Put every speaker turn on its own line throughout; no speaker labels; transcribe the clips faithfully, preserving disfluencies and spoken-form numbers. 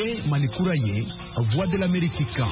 ye Malikura ye Voix de l'Amérique kan.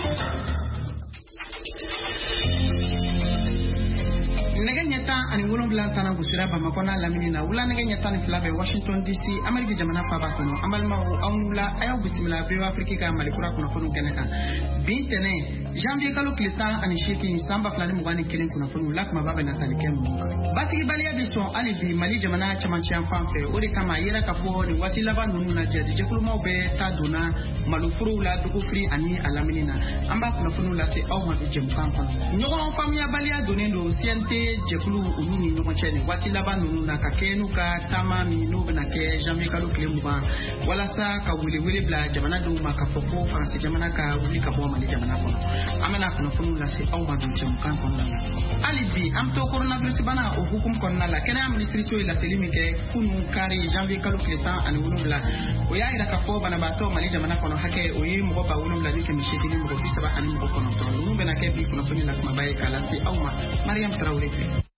Nege nyata ani wolonwula tana gusira Bamako na lamini na wula nege nyata ni fila be Washington D C Amerika jamana faba kono amalma awnula ayo bisimila be Afrika ka Malikura kono fonu keneka bintene janvier kalo kilita ani sheki samba flani mugani kelen kono fonu lakma baba na talikem batigi balia biso ali bi Mali jamana chamanchian fanfe ori kama yera kapo ni wati laba nunu na jadi jekuluma be taduna malufuru la dukufri ani alamini na amba kono fonu la se aw ma be jemkan kono nyogo famia balia donendo siente jekulu unini no chene wati laba nunu na kakenu ka tama minu na ke janvier kalo kilemuba wala sa ka wili wili bla jamana do makafoko France jamana ka wili ka bo Mali jamana kono amana kono funu la se aw ma binche mukan kono ali bi am to coronavirus bana o hukum kono la kena ministry so ila selimi ke kunu kari janvier kalo kiletan ani wulu bla o ya ira ka fo bana bato Mali jamana kono hake o yi mo ba wulu bla ni ke mishiti ni mo bisaba ani mo kono to wulu bena ke bi kono funu la kuma baye kala se aw ma Mariam Traoré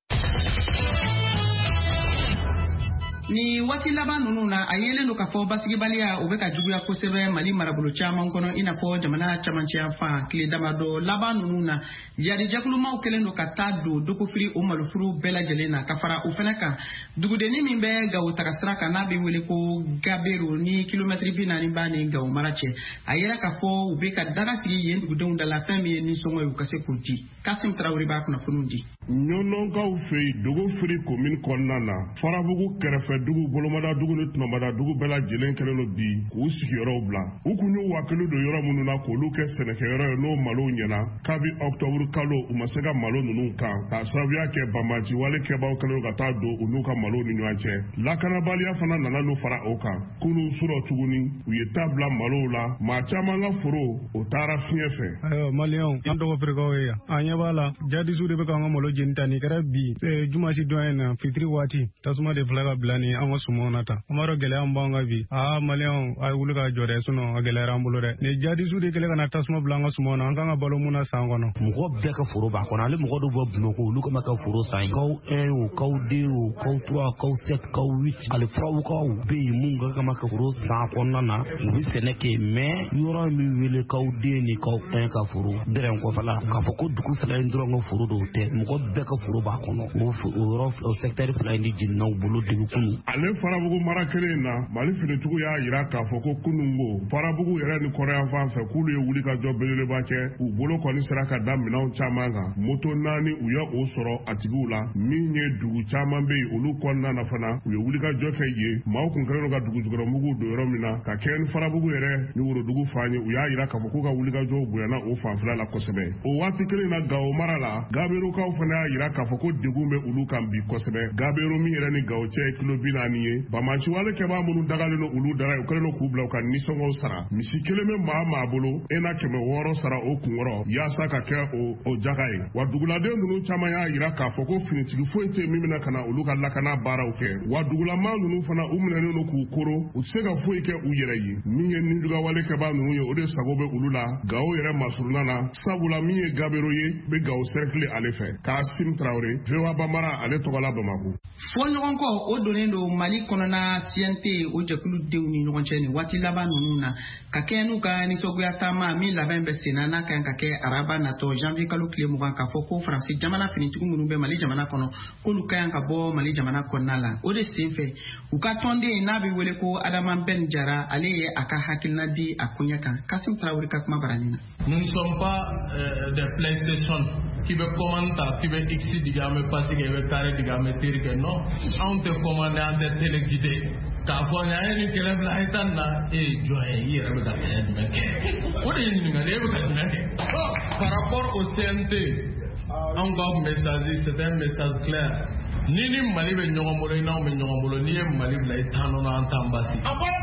ni wati laba nunu na ayele no kafo basigi balia obeka juguya kosebe Mali marabulu chama nkono inafo jamana chamanchia fa kile damado laba nunu na yadi jakulu ma ukele no katado dokufiri o malufuru bela jelena kafara ufenaka dugudeni mimbe ga utakasraka na bi wele ko gaberu ni kilometri binani bani ga umarache ayela kafo ubeka daga sigi yen dugudon da la fami ni songo ukase kurti Kasim Traoré ba kuna funundi
nyonon ka ufei dogufiri commune konnana farabugu kerefe dugu bolomada dugu ni tunamada dugu bela jelen kelen no bi ku sigiyoro bla ukunyu wakilu do yoro munu na ko luke seneke yoro no malo nyana kabi october kalo umasega malo nunu kan ta sabia ke bamaji wale ke bawo kelo gata do unuka malo ni nyanche la kanabalia fana nana no fara oka kunu suro tuguni uye tabla malo la ma chama nga furo otara fiefe
ayo malion yando ko frego ya anya bala jadi sude be kan malo jintani kara bi juma si doena fitri wati tasuma de flaga blani anga sumonata amaro gele ambanga bi ah malion ay wuluka jore suno agele rambulo de ne jadi sude kele kana tasuma blanga sumona anga balo muna sangono
mugo beka furo ba kona le mugo do bobno ko luka maka furo sai ko un o ko deux o ko trois ko sept ko huit ale frawu ko be munga kama ka furo sa konna na wi seneke me yoro mi wele ko de ni ko un ka furo deren ko fala ka foko duku fala ndro ngo furo do te mugo beka furo ba kono o furo o secteur fala ndi jinna bulu de kunu
ale farabugu marakere na Mali fini tugu ya yira ka foko kunungo farabugu yere ni korea fanfe kulu ye wuli ka jo belele ba ke u bolo koni sera ka da minaw chama ga moto nani u ya o soro atigu la minye dugu chama be ulu konna na fana u ye wuli ka jo ke ye ma o kun kere ga dugu jugoro mugu do yoro mina ka ken farabugu yere ni wuro dugu fanye u ya yira ka foko ka wuli ka jo bu ya na o fanfla la kosebe o wati kere na gawo marala gaberu ka fana ya yira ka foko dugu me ulu kan bi kosebe gaberu mi yere ni gawo che kilo binani ye bamachi wale ke ba munu dagale no ulu dara o kere no kubla ka ni songo sara misi keleme ma ma bolo ena keme woro sara o kunworo ya saka ke o o jagaye wa dugula de nunu chama ya yira ka foko finitigi foite mimina kana ulu ka lakana bara o ke wa dugula ma nunu fana umne no ku koro o sega foike u yere yi minye ni duga wale ke ba nunu ye o de sagobe ulu la gawo yere masuruna na sabula minye gabero ye be gawo cercle alefe Kasim Traoré Vewa Bamara ale togola Bamako
fo nyogon ko o donendo Mali konona siente o jekulu dewni nyogon cheni wati laba nunu na ka kenu ka ni soguya tama mi laben be senana kan ka ke araba na to janvier kalu kile mugan ka foko France jamana fini tugu munu be Mali jamana kono ko lu kan ka bo Mali jamana konnala o de senfe u ka tonde na bi wele ko Adama Ben Jara ale aka hakilna di akunya kan Kasim Traoré ka kuma baranina
nous ne sommes pas euh, des PlayStation qui veut commander qui veut X digame passer qui veut carré digame tirer non on te commande en des téléguidés ka fo nya ni keleb la itanna e joye yere be ka tele de ke o de ni ngale be ka tele par rapport au C N T on va message c'est un message clair ni ni Mali be nyongomolo ina o be nyongomolo ni e Mali la itano na antambasi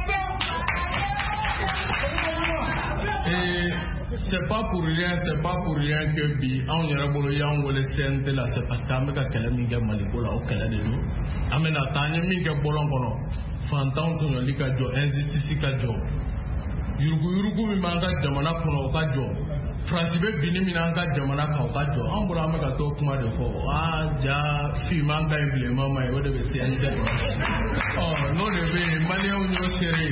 et c'est pas pour rien c'est pas pour rien que bi on yere bolo yan wole C N T la c'est parce que ameka kele mi ga Mali ko la o kele de no amena tanye mi ga bolon kono fantan to yali ka jo injustice ka jo yurugu yurugu mi manga jamana kono ka jo France be bini mi nanga jamana ka ka jo an bura me ka to kuma de ko ah ja fi manga implement mai o de be C N T oh no de be Mali o nyo sere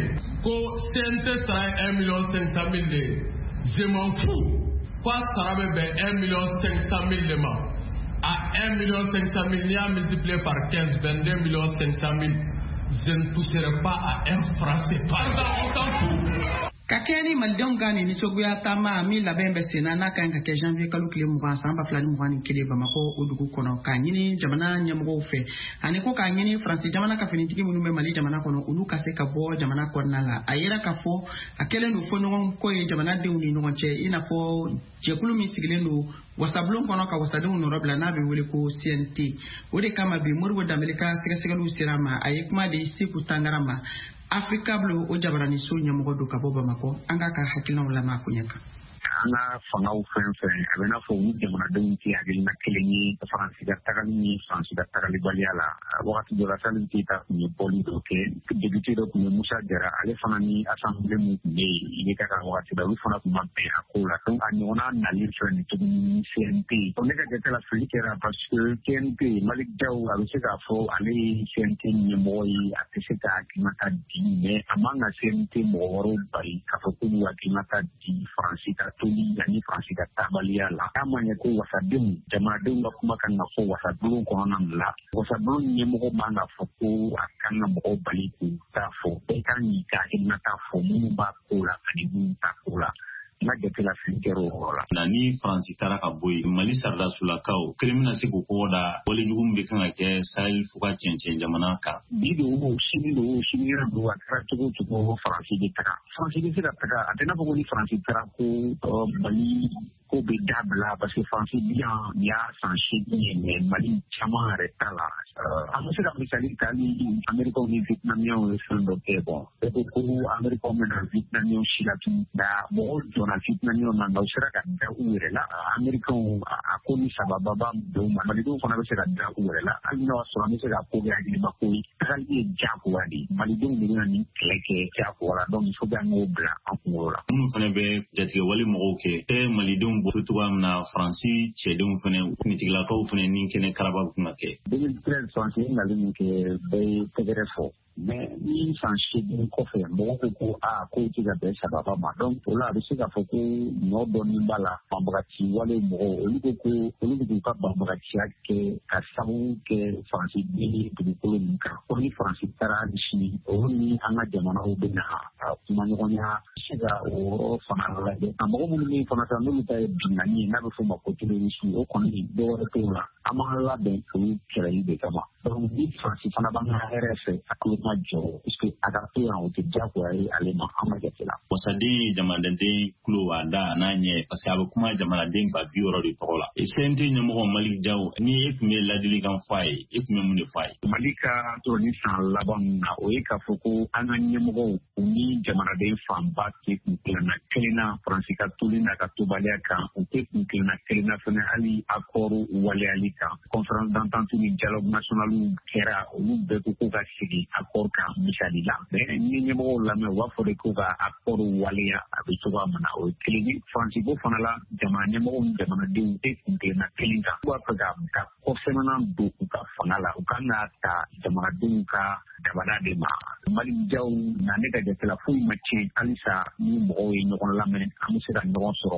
ko C N T sara un million cinq cent mille de je m'en fous quoi sara bɛ bɛn un million cinq cent mille de ma à un million cinq cent mille n'i y'a multiplié par quinze vingt-deux millions cinq cent mille je ne toucherai pas à un franc C F A on s'en fout.
Ka kɛ ni malidenw ka nin nisɔngoya taama min labɛn bɛ sen na n'a ka kan ka kɛ janvier kalo tile mugan san ba fila ni mugan ni kelen Bamakɔ o dugu kɔnɔ k'a ɲini jamana ɲɛmɔgɔw fɛ ani ko k'a ɲini Faransi jamana ka finitigi minnu bɛ Mali jamana kɔnɔ olu ka se ka bɔ jamana kɔnɔna la a yera k'a fɔ a kɛlen don fɔ ɲɔgɔn ko ye jamanadenw ni ɲɔgɔn cɛ i n'a fɔ jɛkulu min sigilen don wasabulon kɔnɔ ka wasadenw nɔrɔ bila n'a bɛ wele ko C N T o de kama bi Modibo Dembele ka sɛgɛsɛgɛliw sera ma a ye kuma di Seku Tangara ma Afrika Bleu o jabarani so ɲɛmɔgɔ do ka bɔ Bamakɔ an ka ka hakilinaw lamɛn a ko ɲɛ kan.
An ka fangaw fɛn fɛn a bɛ n'a fɔ olu jamanadenw tɛ hakilina kelen ye Faransi ka tagali ni Faransi ka tagalibaliya la wagati dɔ la Salim Keita tun ye bɔli dɔ kɛ député dɔ tun ye Musa Jara ale fana ni assemblée mun tun bɛ yen I B K ka wagati la olu fana tun ma bɛn a ko la donc a ɲɔgɔnna nali filɛ nin tuguni C N T donc ne ka jate la fili kɛra parce que C N T Malick Diaw a bɛ se k'a fɔ ale ye C N T ɲɛmɔgɔ ye a tɛ se ka hakilinata di mais a man ka C N T mɔgɔ wɛrɛw bali k'a fɔ k'olu hakilinata di Faransi ka toli yanni Faransi ka tabaliya la k'a ma ɲɛ ko wasadenw jamanadenw ka kuma kan ka fɔ wasadulon kɔnɔna la wasadulon ɲɛmɔgɔ man ka fɔ ko a kan ka mɔgɔw bali k'u t'a fɔ bɛɛ kan k'i ka hakilinata fɔ minnu b'a ko la ani minnu t'a ko la n'a jate la fili kɛra o yɔrɔ la.
Na ni Faransi taara ka bɔ yen Mali saridasolakaw kelen bɛna se k'o kɔgɔ da walejugu min bɛ kan ka kɛ Sahel fo ka cɛncɛn jamana kan.
Bi don o sini don o sini yɛrɛ don a kɛra cogo cogo Faransi bɛ taga Faransi bɛ se ka taga a tɛ n'a fɔ ko ni Faransi taara ko Mali ko bɛ dabila parce que Faransi bi yan nin y'a san seegin ye mais Mali caman yɛrɛ t'a la an bɛ se ka misali ta ni Américains ni Vietnamiens ye fɛn dɔ kɛ bon bɛɛ ko ko Américains bɛ na Vietnamiens si la tun nka mɔgɔw donna Vietnamiens na nka u sera ka da u yɛrɛ la Américains a ko ni sababa dɔw ma Malidenw fana bɛ se ka da u yɛrɛ la hali n'a sɔrɔ an bɛ se ka ko kɛ hakilima ko ye tagali ye diyagoya de ye Malidenw de bɛna nin kɛlɛ kɛ diyagoya la donc il faut que an k'o bila an kunkolo la.
Minnu fana bɛ jatigɛwale mɔgɔw kɛ tɛ Malidenw bɔ cogoya min na Faransi cɛdenw fana finitigilakaw fana ni kɛnɛ karaba bɛ kun ka kɛ.
deux mille treize Faransi ye nali min kɛ bɛɛ ye tɛgɛrɛ fɔ mais ni san seegin kɔfɛ mɔgɔw ko ko aa ko tɛ ka bɛn sababa ma donc o la a bɛ se k'a fɔ ko ɲɔ dɔɔnin b'a la banbagaci wale mɔgɔw olu ko ko olu bɛ k'u ka banbagaciya kɛ ka sababu kɛ Faransi den dugukolo min kan ko ni Faransi taara hali sini olu ni an ka jamanaw bɛ na kuma ɲɔgɔnya se ka o yɔrɔ fana lajɛ a mɔgɔ minnu bɛ fana ta n'olu ta ye binnkanni ye n'a bɛ fɔ o ma ko terrorisme o kɔni dɔ wɛrɛ t'o la an b'an labɛn olu kɛlɛli de kama donc ni Faransi fana b'an ka hɛrɛ fɛ a tulo ma jɔ puisque a ka to yan o tɛ diyagoya ye ale ma an ma jate la.
Wasaden jamanaden tulo b'a da n'a ɲɛ parce que a bɛ kuma jamanaden ba bi wɔɔrɔ de tɔgɔ la. C N T ɲɛmɔgɔ Malick Diaw ni e tun bɛ ladilikan fɔ a ye e tun bɛ mun de fɔ a ye.
Mali ka to ni san laban min na o ye k'a fɔ ko an ka ɲɛmɔgɔw u ni jamanaden fanba tɛ kun tilenna kelen na Faransi ka toli n'a ka tobaliya kan u tɛ kun tilenna kelen na fana hali accord waleyali kan conférence d'entente ni dialogue national kɛra olu bɛɛ ko ko ka segin accord kan misali la mais ni ɲɛmɔgɔw lamɛn u b'a fɔ de ko ka accord waleya a bɛ cogoya min na o ye kelen ye Faransi ko fana la jamana ɲɛmɔgɔw ni jamanadenw tɛ kun tilenna kelen kan u b'a fɛ ka ka kɔfɛmana don u ka fanga la u kan ka ta jamanadenw ka dabada de ma Malick Diaw na ne ka jate la foyi ma tiɲɛ halisa ni mɔgɔw ye ɲɔgɔn lamɛn an bɛ se ka ɲɔgɔn sɔrɔ.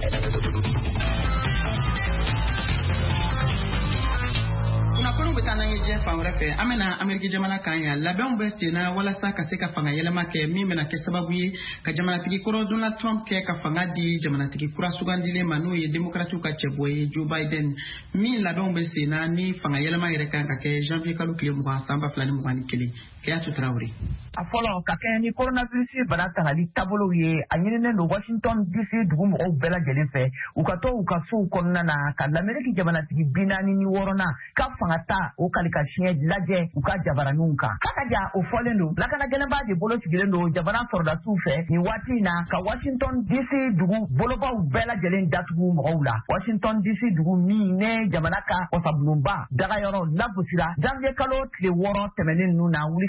kunnafoniw bɛ taa n'an ye diɲɛ fan wɛrɛ fɛ an bɛna Ameriki jamana kan yan labɛnw bɛ sen na walasa ka se ka fanga yɛlɛma kɛ min bɛna kɛ sababu ye ka jamanatigi kɔrɔ Donald Trump kɛ ka fanga di jamanatigi kura sugandilen ma n'o ye démocrates ka cɛbɔ ye Joe Biden min labɛnw bɛ sen na ni fanga yɛlɛma yɛrɛ kan ka kɛ janvier kalo tile mugan san ba fila ni mugan ni kelen Keyatu Traoré.
A fɔlɔ ka kɛ ni coronavirus bana tangali taabolow ye a ɲininen don Washington D C dugu mɔgɔw bɛɛ lajɛlen fɛ u ka to u ka sow kɔnɔna na ka l'Amérique jamanatigi bi naani ni wɔɔrɔnan ka fanga ta o kali ka siɲɛ lajɛ u ka jabaraninw kan k'a ka ja o fɔlen don lakana gɛlɛnbaa de bolo sigilen don jamana sɔrɔdasiw fɛ nin waati in na ka Washington D C dugu bolobaw bɛɛ lajɛlen datugu mɔgɔw la Washington D C dugu min ne jamana ka wasabulonba dagayɔrɔ lagosira janvier kalo tile wɔɔrɔ tɛmɛnen ninnu na wuli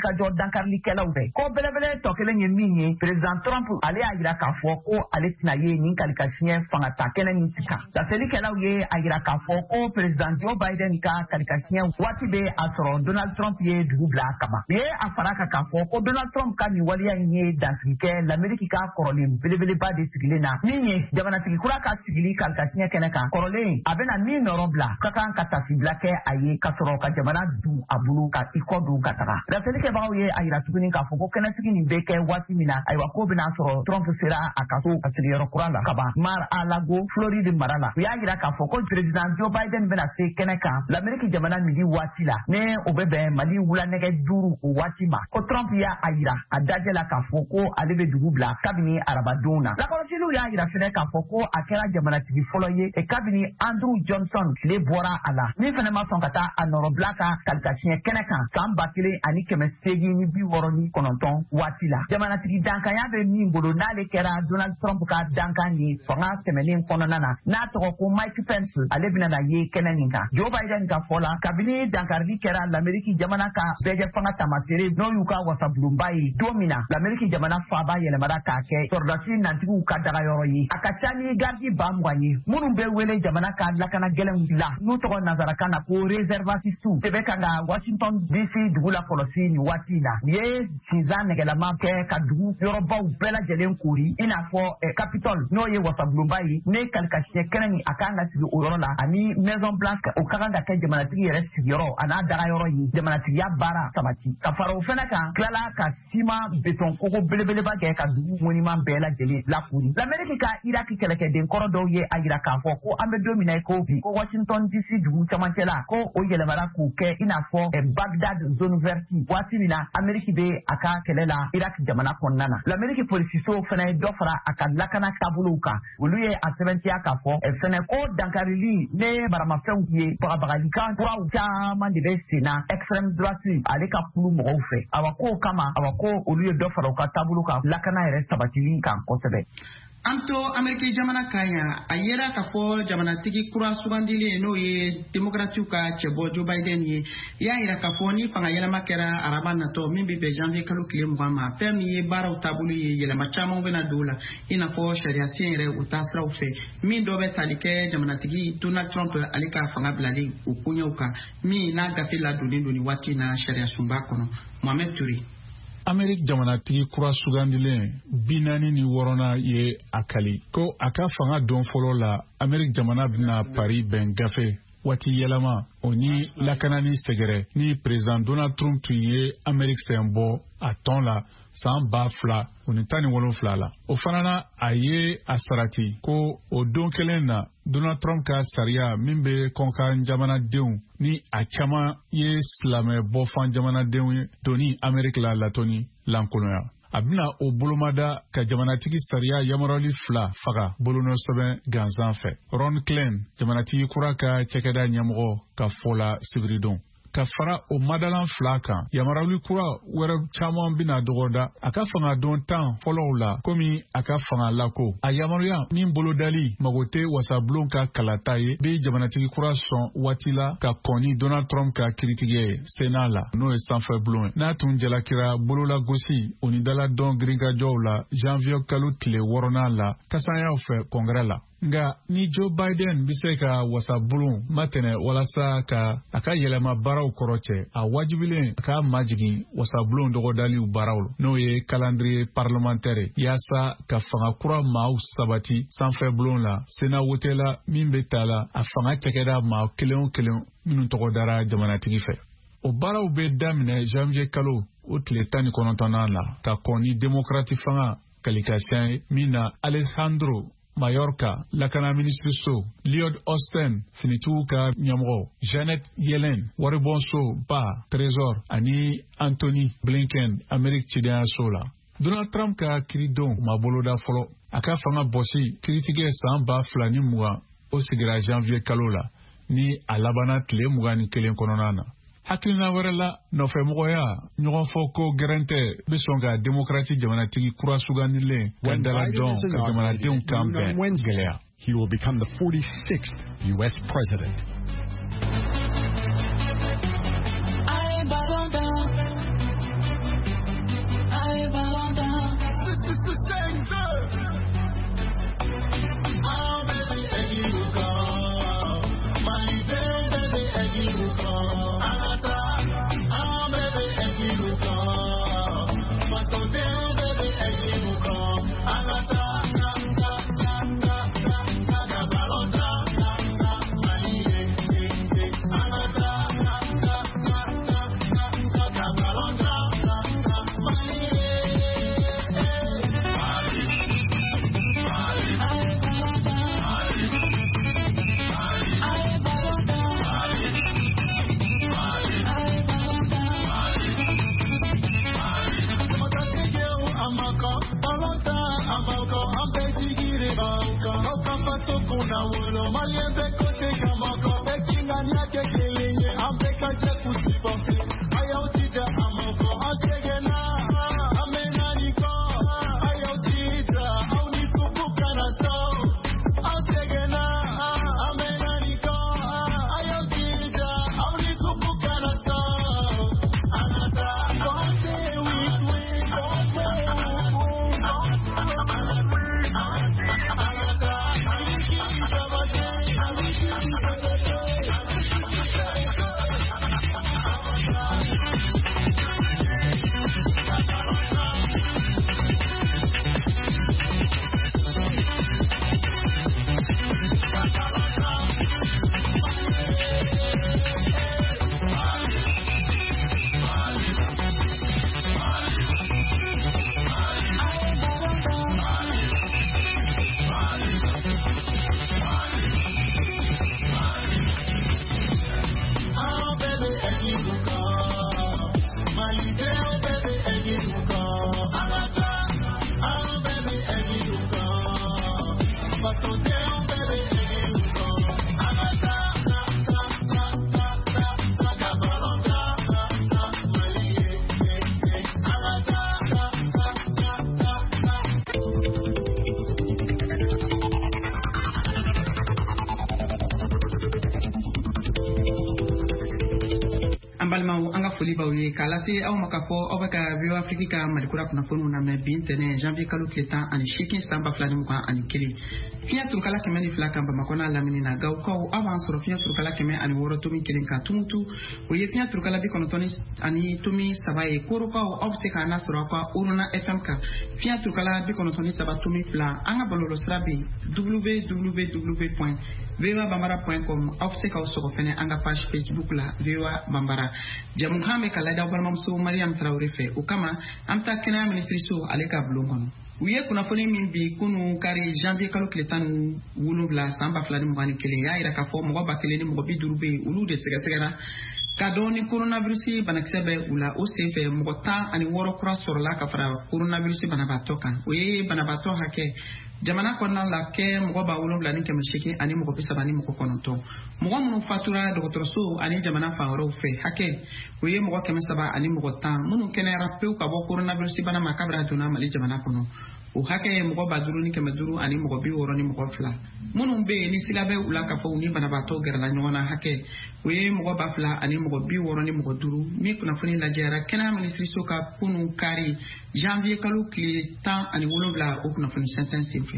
wulikajɔ dankarikɛlaw fɛ ko belebele tɔ kelen ye min ye président Trump ale y'a yira k'a fɔ ko ale tɛna ye nin kalikasiɲɛ fangata kɛnɛ nin si kan laselikɛlaw ye a yira k'a fɔ ko président Joe Biden ka kalikasiɲɛ waati bɛ a sɔrɔ Donald Trump ye dugu bila a kama u ye a fara kan k'a fɔ ko Donald Trump ka nin waleya in ye dansigi kɛ l'Amérique ka kɔrɔlen belebeleba de sigilen na min ye jamanatigi kura ka sigili kalikasiɲɛ kɛnɛ kan kɔrɔlen a bɛna min nɔrɔ bila ka kan ka tasibila kɛ a ye ka sɔrɔ ka jamana du a bolo ka i kɔ don ka taga laselikɛbagaw ye a yira tuguni k'a fɔ ko kɛnɛsigi nin bɛ kɛ waati min na ayiwa ko bɛna sɔrɔ Trump sera a ka so a sigiyɔrɔ kura la kaban Mar-a-Lago Floride mara la u y'a yira k'a fɔ ko président Joe Biden bɛna se kɛnɛ kan l'Amérique jamana midi waati la ne o bɛ bɛn Mali wulanɛgɛ duuru o waati ma ko Trump y'a a yira a dajɛ la k'a fɔ ko ale bɛ dugu bila kabini arabadon na lakɔlɔsiliw y'a yira fɛnɛ k'a fɔ ko a kɛra jamanatigi fɔlɔ ye kabini Andrew Johnson tile bɔra a la min fɛnɛ ma sɔn ka taa a nɔrɔbila ka kalikasiɲɛ kɛnɛ kan san ba kelen ani kɛmɛ seegin ni bi wɔɔrɔ ni kɔnɔntɔn waati la jamanatigi dankanya bɛ min bolo n'ale kɛra Donald Trump ka dankan ye fanga tɛmɛnen kɔnɔna na n'a tɔgɔ ko Mike Pence ale bɛna na ye kɛnɛ nin kan Joe Biden ka fɔ la kabini dankarili kɛra l'Amérique jamana ka bɛɛ fanga tamasere n'o y'u ka wasabulonba ye don min na l'Amérique jamana faaba yɛlɛmara k'a kɛ sɔrɔdasi nantigiw ka dagayɔrɔ ye a ka ca ni gardi ba mugan ye minnu bɛ wele jamana ka lakana gɛlɛnw la n'u tɔgɔ nanzarakan na ko réservatisiw de bɛ kan ka Washington D C dugu la kɔlɔsi nin waati la u ye sinzan nɛgɛlama kɛ ka dugu yɔrɔbaw bɛɛ lajɛlen koori i n'a fɔ Capitol n'o ye wasabulonba ye ne kalikasiɲɛ kɛnɛ nin a kan ka sigi o yɔrɔ la ani Maison Blanche o ka kan ka kɛ jamanatigi yɛrɛ sigiyɔrɔ a n'a dagayɔrɔ ye jamanatigiya baara sabati ka fara o fɛnɛ kan tilala ka siman beton kogo belebeleba kɛ ka dugu monument bɛɛ lajɛlen lakoori l'Amérique ka Iraki kɛlɛkɛden kɔrɔ dɔw ye a yira k'a fɔ ko an bɛ don min na ko bi ko Washington D C dugu camancɛ la ko o yɛlɛmara k'o kɛ i n'a fɔ Bagdad zone verte waati min na Amérique bɛ a ka kɛlɛ la Iraki jamana kɔnɔna na l'Amérique polisisow fɛnɛ ye dɔ fara a ka lakana taabolow kan olu ye a sɛbɛntiya k'a fɔ fɛnɛ ko dankarili ne baramafɛnw ye bagabagalikan kuraw caman de bɛ sen na extrême droite ale ka kulu mɔgɔw fɛ awa ko kama awa ko olu ye dɔ fara u ka taabolo kan lakana yɛrɛ sabatili kan kosɛbɛ.
An to Ameriki jamana kan yan a yera k'a fɔ jamanatigi kura sugandili n'o ye démocrates ka cɛbɔ Joe Biden ye i y'a yira k'a fɔ ni fanga yɛlɛma kɛra araba natɔ min bɛ bɛn janvier kalo tile mugan ma fɛn min ye baaraw taabolo ye yɛlɛma caman bɛna don la i n'a fɔ sariya sen yɛrɛ o taasiraw fɛ min dɔ bɛ tali kɛ jamanatigi Donald Trump ale ka fanga bilalen o koɲɛw kan min n'a gafe ladonnen don ni waati na sariya sunba kɔnɔ Mohamed Touré.
Amerik jamanatigi kura sugandilen bi naani ni wɔɔrɔnan ye a kali ko a ka fanga don fɔlɔ la Amerik jamana bɛna Paris bɛn gafe waati yɛlɛma o ni lakanani sɛgɛrɛ ni président Donald Trump tun ye Amerik sɛn bɔ a tɔn la san ba fila o ni tan ni wolonfila la o fana na a ye a sarati ko o don kelen na Donald Trump ka sariya min bɛ kɔnkan jamanadenw ni a caman ye silamɛ bɔfan jamanadenw ye doni Amerik la latɔni lankolonya a bɛna o bolomada ka jamanatigi sariya yamarali fila faga bolonɔ sɛbɛn gansan fɛ Ron Klain jamanatigi kura ka cɛkɛda ɲɛmɔgɔ ka fɔ la sibiridon ka fara o madalan fila kan yamarali kura wɛrɛ caman bɛna dɔgɔda a ka fanga don tan fɔlɔw la komi a ka fanga lako a yamaruya min bolodali mago tɛ wasabulon ka kalata ye bɛ jamanatigi kura sɔn waati la ka kɔni Donald Trump ka kiritigɛ ye Sénat la n'o ye sanfɛ bulon n'a tun jalakira bolola gosi o ni daladɔn girinkajɔw la janvier kalo tile wɔɔrɔnan la kasanyaw fɛ kɔngrɛ la nga ni Joe Biden bɛ se ka wasabulon matɛnɛ walasa ka a ka yɛlɛma baaraw kɔrɔ cɛ a wajibilen a ka majigin wasabulon dɔgɔdaliw baaraw n'o ye calendrier parlementaire yaasa ka fanga kura maaw sabati sanfɛ bulon la Sénat wote la min bɛ ta la a fanga cɛkɛda maa kelen o kelen minnu tɔgɔ dara jamanatigi fɛ o baaraw bɛ daminɛ janvier kalo o tile tan ni kɔnɔntɔnnan la ka kɔn ni démocrate fanga kalikasiɲɛ ye min na Alejandro Mayorka, lakana ministre so, Lloyd Austin, finitigiw ka ɲɛmɔgɔ, Janet Yellen, waribonso ba, Trésor, ani Anthony Blinken, Amerik cidenya so la. Donald Trump ka kiridon ma boloda fɔlɔ, a ka fanga bɔsi kiritigɛ san ba fila ni mugan, o sigira janvier kalo la, ni a labana tile mugan ni kelen kɔnɔna na. Hakilina wɛrɛ la nɔfɛmɔgɔya ɲɔgɔn fɔ ko gɛrɛn tɛ bɛ sɔn ka démocratie jamanatigi kura sugandilen ka dala dɔn ka jamanadenw kan bɛn gɛlɛya.
He will become the forty-sixth U S president.
sokuna wolo malien be kote kamako be kinganya ke kelinye ambe kache kusipofi ayo tija amoko asegena amena niko ayo tija auni kupukana so asegena amena niko ayo tija auni kupukana so anata konte with with
foli baw ye kala se aw ma ka fɔ aw bɛ ka V O Afrique ka malikura kunnafoniw lamɛn bi ntɛnɛn janvier kalo tile tan ani seegin san ba fila ni mugan ani kelen fiɲɛ turukala kɛmɛ ni fila kan bamakɔ n'a lamini na gawukaw aw b'an sɔrɔ fiɲɛ turukala kɛmɛ ani wɔɔrɔ tomi kelen kan tumutu o ye fiɲɛ turukala bi kɔnɔntɔn ani tomi saba ye korokaw aw bɛ se k'an lasɔrɔ aw ka uruna F M kan fiɲɛ turukala bi kɔnɔntɔn ni saba tomi fila an ka bɔlɔlɔ sira bɛ w w w point v o a bambara point com aw bɛ se k'aw sɔgɔ fɛnɛ an ka page Facebook la V O A Bambara jamukan bɛ ka lada aw balimamuso Mariam Traoré fɛ o kama an bɛ taa kɛnɛya minisiriso ale ka bulon kɔnɔ u ye kunnafoni min bi kunu kari janvier kalo tile tan ni wolonwula san ba fila ni mugan ni kelen y'a yira k'a fɔ mɔgɔ ba kelen ni mɔgɔ bi duuru bɛ yen olu de sɛgɛsɛgɛra ka dɔn ni coronavirus banakisɛ bɛ u la o senfɛ mɔgɔ tan ani wɔɔrɔ kura sɔrɔla ka fara coronavirus banabaatɔ kan o ye banabaatɔ hakɛ jamana kɔnɔna la kɛ mɔgɔ ba wolonwula ni kɛmɛ seegin ani mɔgɔ bi saba ni mɔgɔ kɔnɔntɔn mɔgɔ minnu fatura dɔgɔtɔrɔso ani jamana fan wɛrɛw fɛ hakɛ o ye mɔgɔ kɛmɛ saba ani mɔgɔ tan minnu kɛnɛyara pewu ka bɔ coronavirus bana ma kabira donna Mali jamana kɔnɔ o hakɛ ye mɔgɔ ba duuru ni kɛmɛ duuru ani mɔgɔ bi wɔɔrɔ ni mɔgɔ fila minnu bɛ yen ni sila bɛ u la k'a fɔ u ni banabaatɔ gɛrɛla ɲɔgɔn na hakɛ o ye mɔgɔ ba fila ani mɔgɔ bi wɔɔrɔ ni mɔgɔ duuru min kunnafoni lajɛra kɛnɛya minisiriso ka kunu kari janvier kalo tile tan ani wolonwula o kunnafoni sɛnsɛn senfɛ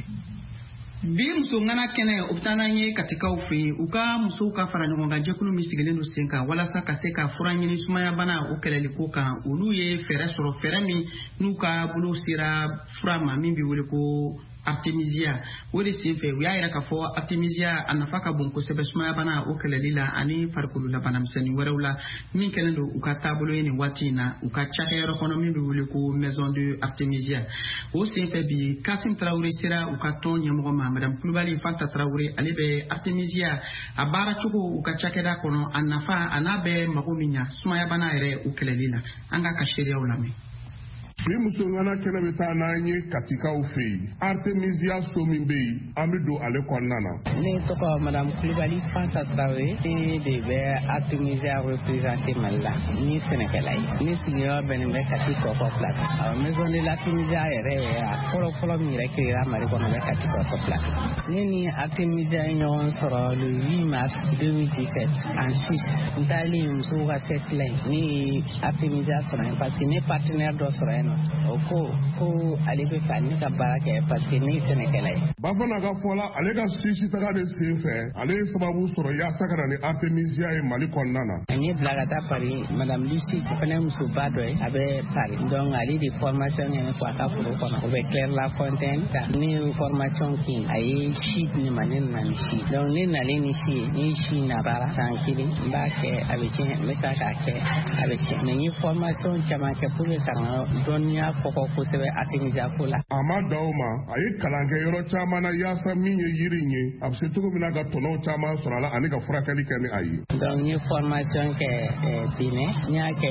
bi muso ngana kɛnɛ o bɛ taa n'an ye katikaw fɛ yen u ka musow ka fara ɲɔgɔn kan jɛkulu min sigilen don sen kan walasa ka se ka fura ɲini sumaya bana o kɛlɛliko kan olu ye fɛɛrɛ sɔrɔ fɛɛrɛ min n'u ka bolo sera fura ma min bɛ wele ko Artemisia o de senfɛ u y'a yira k'a fɔ Artemisia a nafa ka bon kosɛbɛ sumaya bana o kɛlɛli la ani farikolo la banamisɛnnin wɛrɛw la min kɛlen don u ka taabolo ye nin waati in na u ka cakɛyɔrɔ kɔnɔ min bɛ wele ko Maison de Artemisia o senfɛ bi Kasim Traoré sera u ka tɔn ɲɛmɔgɔ ma Madame Kulibali Fanta Traoré ale bɛ Artemisia a baara cogo u ka cakɛda kɔnɔ a nafa a n'a bɛ mago min ɲa sumaya bana yɛrɛ o kɛlɛli la an ka ka seereyaw lamɛn.
Bi muso ngana kɛnɛ bɛ taa n'an ye katikaw fɛ yen Artemisia so min bɛ yen an bɛ don ale kɔnɔna na.
Ne tɔgɔ Madame Kulibali Fanta Traoré ne de bɛ Artemisia représenté Mali la ni sɛnɛkɛla ye ne sigiyɔrɔ bɛnnen bɛ Kati kɔkɔ Plateau awɔ maison de l'Artemisia yɛrɛ a fɔlɔ fɔlɔ min yɛrɛ créera Mali kɔnɔ bɛ Kati kɔkɔ Plateau ne ni Artemisia ye ɲɔgɔn sɔrɔ le huit mars deux mille dix-sept en Suisse n taalen musow ka fête la yen ne ye Artemisia sɔrɔ yen parce que ne partenaire dɔ sɔrɔ yen nɔ o ko ko ale bɛ fɛ ne ka baara kɛ parce que ne ye sɛnɛkɛla ye.
Bafana ka fɔ la ale ka Suisse taga de sen fɛ ale ye sababu sɔrɔ yaasa ka na ni Artemisia ye Mali kɔnɔna na.
An ye bila ka taa Paris Madame Lucie o fana ye musoba dɔ ye a bɛ Paris donc ale de formation kɛ ne fɔ a ka foro kɔnɔ o bɛ Claire Lafontaine ta ne ye formation kɛ a ye si di ne ma ne nana ni si donc ne nalen ni si ye ne ye si na baara san kelen n b'a kɛ a bɛ tiɲɛ n bɛ taa k'a kɛ a bɛ tiɲɛ mais n ye formation caman kɛ pour que ka n ka dɔnniya kɔkɔ kosɛbɛ atimisa ko la
a ma da o ma a ye kalan kɛ yɔrɔ caman na yaasa min ye yiri in ye a bɛ se cogo min na ka tɔnɔw caman sɔrɔ a la ani ka furakɛli kɛ ni a ye.
donc n ye formation kɛ Benin n y'a kɛ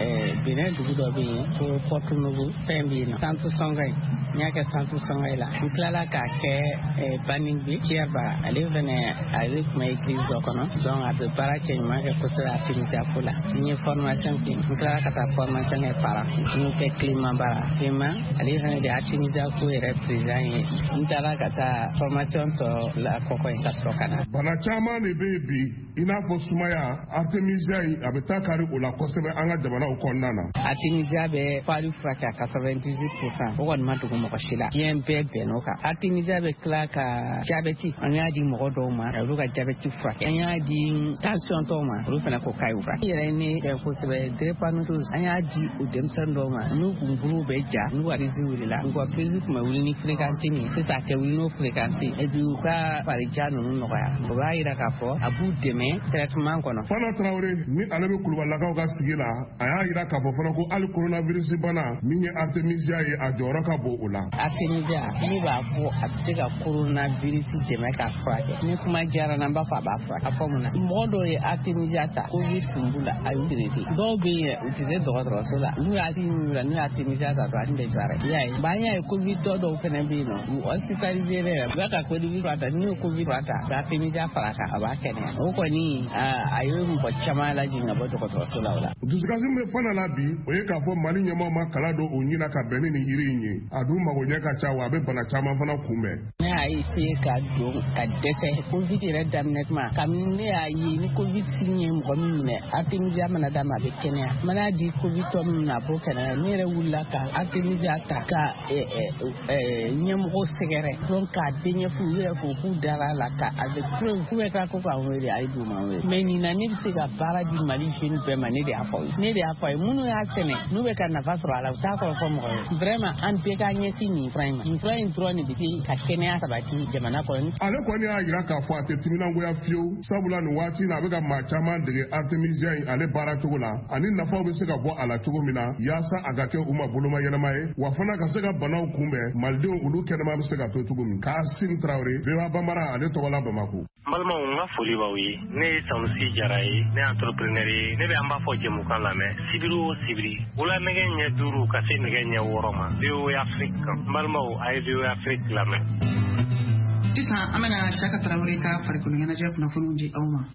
Benin dugu dɔ bɛ yen ko Porte Novo fɛn bɛ yen nɔ centre Sɔngɔyi n y'a kɛ centre Sɔngɔyi la n tilala k'a kɛ Baningbe Pierre Bara ale fɛnɛ ale tun bɛ église dɔ kɔnɔ donc a bɛ baara cɛ ɲuman kɛ kosɛbɛ atimisa ko la n ye formation kɛ n tilala ka taa formation kɛ para n y'o kɛ Clément Bara Clément ale fɛnɛ de atimisa ko yɛrɛ président ye n taara ka taa formation tɔ la kɔkɔ in ka sɔrɔ ka na.
Bana caman de bɛ yen bi i n'a fɔ sumaya artemisia in a bɛ taa kari o la kosɛbɛ an ka jamanaw kɔnɔna na.
Artemisia bɛ pari furakɛ a quatre-vingt-dix-huit pour cent o kɔni ma dogo mɔgɔ si la diɲɛ bɛɛ bɛnn'o kan. Artemisia bɛ tila ka jabɛti an y'a di mɔgɔ dɔw ma olu ka jabɛti furakɛ an y'a di tension tɔw ma olu fana ko kayi furakɛ. I yɛrɛ ye ne fɛ kosɛbɛ drépanocytose an y'a di o denmisɛnnin dɔw ma n'u kunkolo bɛ ja n'u warisi wulila u ka prise tun bɛ wuli ni fréquence min sisan a tɛ wuli n'o fréquence et puis u ka farija ninnu nɔgɔya o b'a jira k'a fɔ a b'u dɛmɛ traitement kɔnɔ.
Fana Traoré ni ale bɛ Kulubalilakaw ka sigi la a y'a jira k'a fɔ fana ko hali coronavirus bana min ye artemisia ye a jɔyɔrɔ ka bon o la.
Artemisia ne b'a fɔ a bɛ se ka coronavirus dɛmɛ k'a furakɛ ni kuma diyara n na n b'a fɔ a b'a furakɛ a fɔ mun na mɔgɔ dɔw ye artemisia ta covid tun b'u la a y'u traité dɔw bɛ yen u tɛ se dɔgɔtɔrɔso la n'u y'a ti min la n'u y'a artemisia ta dɔrɔn a bɛ jɔ a yɛrɛ i y'a ye ba an y'a ye covid tɔ dɔw fana bɛ yen nɔ u hospitalisé yɛrɛ u bɛ ka covid fura ta n'u ye covid fura ta a bɛ artemisia fara kan a b'a kɛnɛya o kɔni a ye mɔgɔ caman lajigin ka bɔ dɔgɔtɔrɔso la o la.
Dusukasi min bɛ Fana la bi o ye k'a fɔ Mali ɲɛmaaw ma kala don o ɲina ka bɛn ni nin yiri in ye a dun mago ɲɛ ka ca wa a bɛ bana caman fana kunbɛn.
Ne y'a essayé ka don ka dɛsɛ covid yɛrɛ daminɛ tuma kabini ne y'a ye ni covid sin ye mɔgɔ min minɛ artemisia mana d'a ma a bɛ kɛnɛya mana di covid tɔ min na a b'o kɛnɛya ne yɛrɛ wulila ka artemisia ta ka ɲɛmɔgɔ sɛgɛrɛ donc k'a bɛɛ ɲɛfɔ u yɛrɛ ko k'u dara la ka avec preuve k'u bɛ taa ko k'an wele a ye d'u ma wele mais nin na ne bɛ se ka baara di Mali jeune bɛɛ ma ne de y'a fɔ ye ne de y'a fɔ ye minnu y'a sɛnɛ n'u bɛ ka nafa sɔrɔ a la u t'a kɔrɔ fɔ mɔgɔ ye vraiment an bɛɛ ka ɲɛsin nin fura in ma nin fura in dɔrɔn de bɛ se ka kɛnɛya sabati jamana kɔnɔ.
Ale kɔni y'a jira k'a fɔ a tɛ timinangoya fiyewu sabula nin waati in na a bɛ ka maa caman dege artemisia in ale baara cogo la ani nafaw bɛ se ka bɔ a la cogo min na yaasa a ka kɛ u ma boloma yɛlɛma ye wa fana ka se ka banaw kunbɛn malidenw olu kɛnɛma bɛ se ka to cogo min. Kasim Traoré V O A Bambara ale tɔgɔ la Bamako.
N balimaw n ka foli b'aw ye ne ye Sanusi Jara ye ne ye entrepreneur ye ne bɛ an b'a fɔ jɛmukan lamɛn sibiri o sibiri wula nɛgɛ ɲɛ duuru ka se nɛgɛ ɲɛ wɔɔrɔ ma V O A Afrique kan n balimaw a ye V O A Afrique lamɛn.
Sisan an bɛna Saka Traoré ka farikolo ɲɛnajɛ kunnafoniw di aw ma.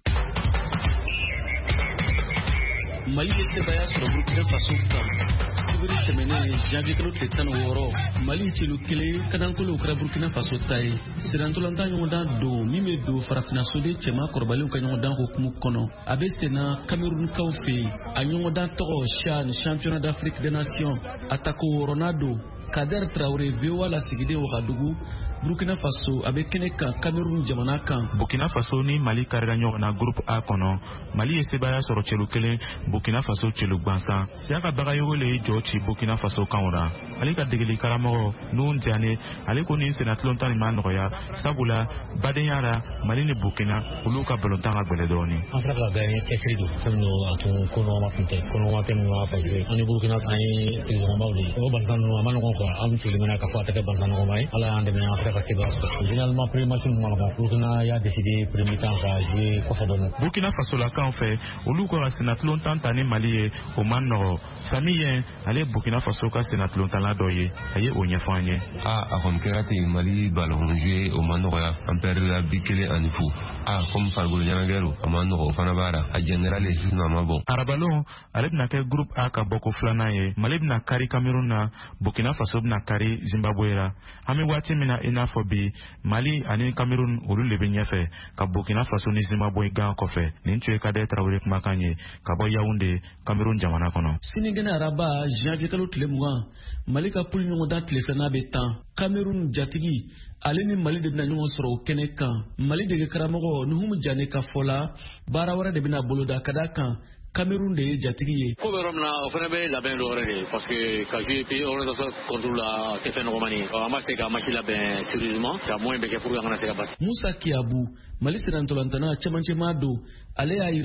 Mali ye sebaya sɔrɔ Burkina Faso kan sibiri tɛmɛnen janvier kalo tile tan ni wɔɔrɔ Mali celu kelen kadankolow kɛra Burkina Faso ta ye sirantɔlanta ɲɔgɔndan don min bɛ don farafinnasoden cɛma kɔrɔbalenw ka ɲɔgɔndan hukumu kɔnɔ a bɛ senna Camerounkaw fɛ yen a ɲɔgɔndan tɔgɔ CHAN Championnat d'Afrique des Nations a tako wɔɔrɔnan don Kader Traoré V O A lasigiden Wagadugu Burkina Faso a bɛ kɛnɛ kan Cameroun jamana kan.
Burkina Faso ni Mali karira ɲɔgɔn na groupe A kɔnɔ Mali ye sebaya sɔrɔ cɛlu kelen Burkina Faso cɛlu gwansan Siaka Bagayogo le ye jɔ ci Burkina Faso kan o la ale ka degeli karamɔgɔ Nuhun Diané ale ko nin sennatilon tan nin ma nɔgɔya sabula badenya la Mali ni Burkina olu ka balontan ka gwɛlɛ dɔɔni.
An sera ka gagner cɛsiri don fɛn min a tun ko nɔgɔma tun tɛ ko nɔgɔma tɛ min b'a fɛ jouer an ni Burkina an ye sigiɲɔgɔnbaw de ye o balontan ninnu a ma nɔgɔn quoi an sigilen bɛ k'a fɔ a tɛ kɛ balontan nɔgɔma ye Ala y'an dɛmɛ an sera ka se ba sɔrɔ. Généralement premier match min ma nɔgɔn Burkina y'a décidé premier temps ka jouer kɔfɛ dɔɔni.
Burkina Faso la kan fɛ olu ka sennatilon tan ta ni Mali ye o man nɔgɔ famille ale Burkina Faso ka sennatilon tan la dɔ ye a ye o ɲɛfɔ an ye.
Ah a kɔni kɛra ten Mali ballon jouer o man nɔgɔya an perdre la bi kelen ani fu ah comme farikolo ɲɛnajɛ don a man nɔgɔ o fana b'a la a général ye sisan a ma bɔ.
Arabalon ale bɛna kɛ groupe A ka bɔ ko filanan ye Mali bɛna kari Cameroun na Burkina Faso bɛna kari Zimbabwe la an bɛ waati min na i n'a fɔ bi Mali ani Cameroun olu de bɛ ɲɛfɛ ka Burkina Faso ni Zimbabwe gan kɔfɛ nin tun ye Kader Traoré kumakan ye ka bɔ Yaoundé Cameroun jamana kɔnɔ.
Sinigɛnɛ araba janvier kalo tile mugan Mali ka poule ɲɔgɔndan tile filanan bɛ tan Cameroun jatigi ale ni Mali de bɛna ɲɔgɔn sɔrɔ o kɛnɛ kan Mali dege karamɔgɔ Nuhum Diané ka fɔ la baara wɛrɛ de bɛna boloda ka d'a kan Cameroun de ye jatigi ye.
Ko bɛ yɔrɔ min na o fana bɛ labɛn dɔ wɛrɛ de parce que ka jouer pays organisation contre la tɛ fɛn nɔgɔmani ye an b'a se ka match labɛn sérieusement ka moyen bɛ kɛ pour que an kana se ka bati.
Musa Kiabu Mali sirantɔlantana cɛmancɛma don ale y'a jira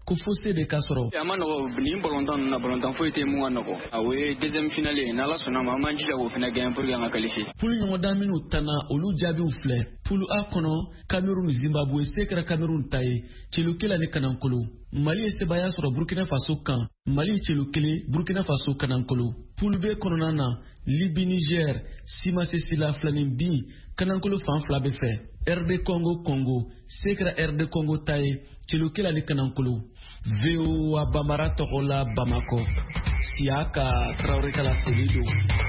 ko fossé de kasoro
ama no ni bolontan na bolontan fo ite mu anoko awe deuxième finale na la sona ma manji la wo fina gain pour nga qualifier
pour ñu daminu tana olu jabi u flé pour a kono Cameroun Zimbabwe sekra Cameroun tay ci lu kila ne kanankolo Mali sebaya soro Burkina Faso kan Mali ci lu kile Burkina Faso kanankolo pour be kono nana Libye Niger Sima Cecilia Flanin bi kanankolo fan flabe fait R D Congo Congo sekra R D Congo tay ci lu kila ne kanankolo V O A Bamara Tokola Bamako Siaka Traoré Kala Selido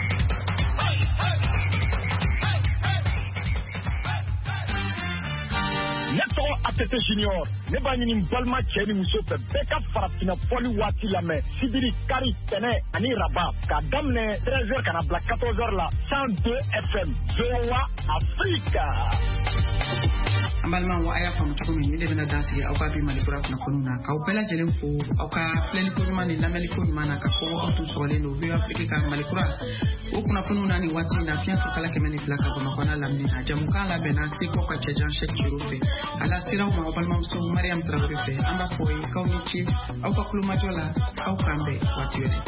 Neto Atete Junior ne b'a ɲini balima cɛ ni muso fɛ bɛɛ ka farafina fɔli waati lamɛn sibiri kari tɛnɛ ani raba k'a daminɛ treize heures ka na bila quatorze heures la cent deux F M V O A Afrique.
An balima wa a y'a faamu cogo min ne de bɛna dan sigi aw ka bi Malikura kunnafoniw na k'aw bɛɛ lajɛlen fo aw ka filɛliko ɲuman ni lamɛnliko ɲuman na ka fɔ aw tun sɔgɔlen don V O A Afrique ka Malikura o kunnafoniw na ni waati in na fiɲɛ sɔkala kɛmɛ ni fila ka Bamakɔ n'a lamini na jamukan labɛnna Seko ka cɛjan Cheick Chiro fɛ a la siraw ma aw balimamuso Mariam Traoré fɛ an b'a fɔ ye k'aw ni ci aw ka kulomajɔ la aw k'an bɛn waati wɛrɛ.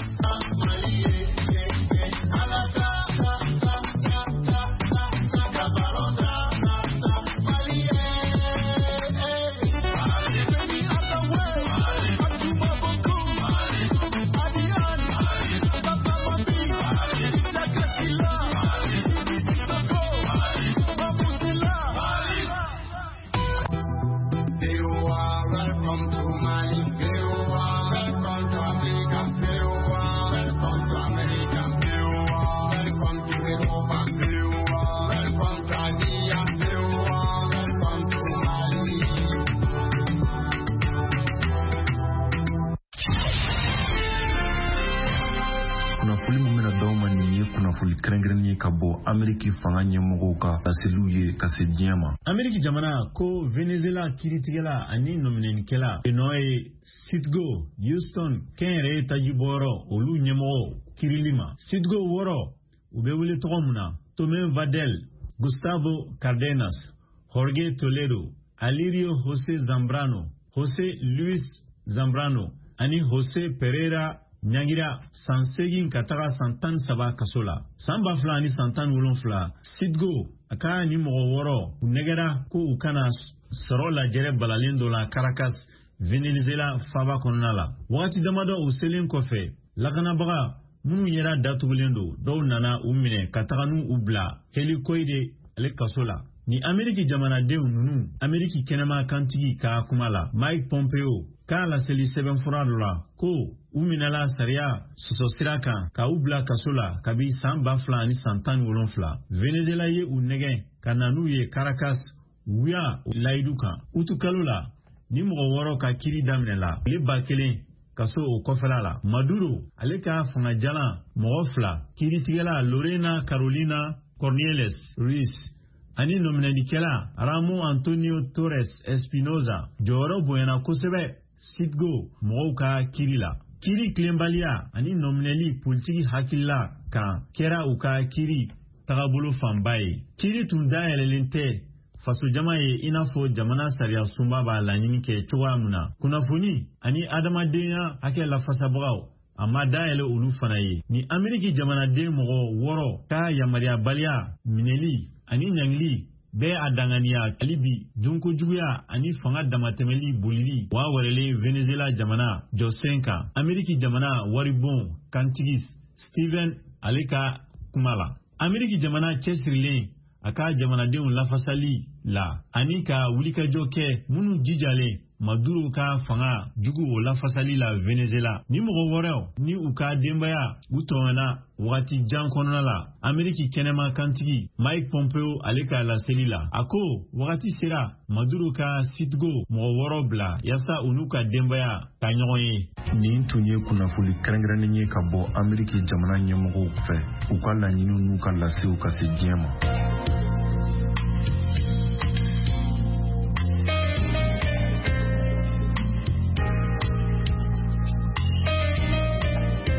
Ka bɔ Ameriki fanga ɲɛmɔgɔw ka laseliw ye ka se diɲɛ ma.
Ameriki jamana ko Venezuela kiritigɛla ani nɔminɛnikɛla n'o ye Citgo, Houston, kɛnyɛrɛye taji bɔyɔrɔ olu ɲɛmɔgɔ kirili ma. Citgo wɔɔrɔ u bɛ wele tɔgɔ mun na Tomé Vadel, Gustavo Cardenas, Jorge Toledo, Alirio José Zambrano, José Luis Zambrano ani José Pereira Nyangira san segin ka taga san tan saba kaso la. San ba fila ni san tan wolonfila Citgo a ka ni mɔgɔ wɔɔrɔ u negera ko u kana sɔrɔ lajɛrɛ balalen dɔ la Caracas, Venezuela faba kɔnɔna la. Wagati damadɔ u selen kɔfɛ lakanabaga minnu yɛrɛ datugulen don dɔw nana u minɛ ka taga n'u u bila Helikoide ale kaso la. Ni Ameriki jamanadenw ninnu Ameriki kɛnɛma kantigi ka kuma la Mike Pompeo k'a laseli sɛbɛnfura dɔ la ko u minɛla sariya sɔsɔ sira kan ka u bila kaso la kabi san ba fila ni san tan wolonfila. Venezuela ye u nɛgɛn ka na n'u ye Caracas wuya layidu kan. Utu kalo la ni mɔgɔ wɔɔrɔ ka kiri daminɛ la tile ba kelen kaso o kɔfɛla la. Maduro ale ka fangajalan mɔgɔ fila kiritigɛla Lorena Carolina Cornelius Ruiz ani nɔminɛnikɛla Ramon Antonio Torres Espinoza jɔyɔrɔ bonyana kosɛbɛ Citgo mɔgɔw ka kiri la. Kiri tilenbaliya ani nɔminɛli politiki hakilila kan kɛra u ka kiri tagabolo fanba ye. Kiri tun dayɛlɛlen tɛ fasojama ye i n'a fɔ jamana sariya sunba b'a laɲini kɛ cogoya min na. Kunnafoni ani adamadenya hakɛ lafasabagaw a ma dayɛlɛ olu fana ye. Ni Ameriki jamanaden mɔgɔ wɔɔrɔ ka yamariyabaliya minɛli ani ɲangili bɛɛ a danganiya hali bi dunkojuguya ani fanga damatɛmɛli bolili wa wɛrɛlen Venezuela jamana jɔsen kan. Ameriki jamana waribon kantigi Steven ale ka kuma la. Ameriki jamana cɛsirilen a ka jamanadenw lafasali la ani ka wulikajɔ kɛ minnu jijalen Maduro ka fanga jugu o lafasali la Venezuela. Ni mɔgɔ wɛrɛw ni u ka denbaya u tɔɲɔna wagati jan kɔnɔna la. Ameriki kɛnɛma kantigi Mike Pompeo ale ka laseli la. A ko wagati sera Maduro ka Citgo mɔgɔ wɔɔrɔ bila yasa u n'u ka denbaya ka ɲɔgɔn ye.
Nin tun ye kunnafoni kɛrɛnkɛrɛnnen ye ka bɔ Ameriki jamana ɲɛmɔgɔw fɛ u ka laɲiniw n'u ka lasew ka se diɲɛ ma.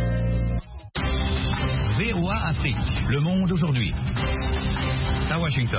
Le monde aujourd'hui. À Washington.